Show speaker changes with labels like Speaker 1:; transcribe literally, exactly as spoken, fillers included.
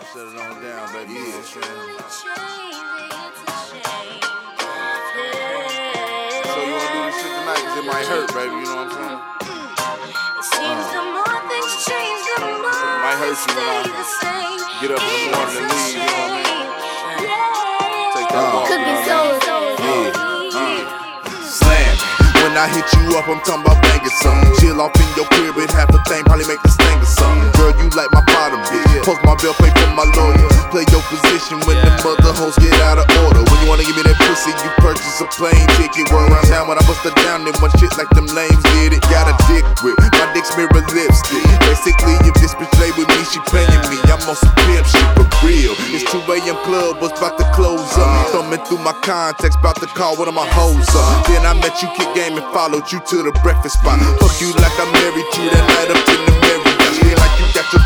Speaker 1: shut it on down, baby. Yeah, yeah. So you wanna do this shit tonight? Cause it might hurt, baby, you know what I'm saying?
Speaker 2: It seems the more things change, the more
Speaker 1: it might hurt you when I get up in the morning and leave, you know what I mean? Take that walk, you know what I mean? Slam. When I hit you up, I'm talking about banging something. Chill off in your crib with half a thing, probably make the sting or something. Girl, you like my bottom bitch. Post my bill, pay for my lawyer. Play your position when the mother hoes get out of order. When you wanna give me that pussy, you purchase a plane ticket. Word around town when I bust her down, then one shit like them lames did it. Got a dick grip, my dick's mirror lipstick. Basically, if this bitch play with me, she paying me. I'm on some pimp shit for real. It's two A M club, was about to close up. Thumbing through my contacts, about to call one of my hoes up. Then I met you, kick game, and followed you to the breakfast spot. Fuck you like I married you that night up in the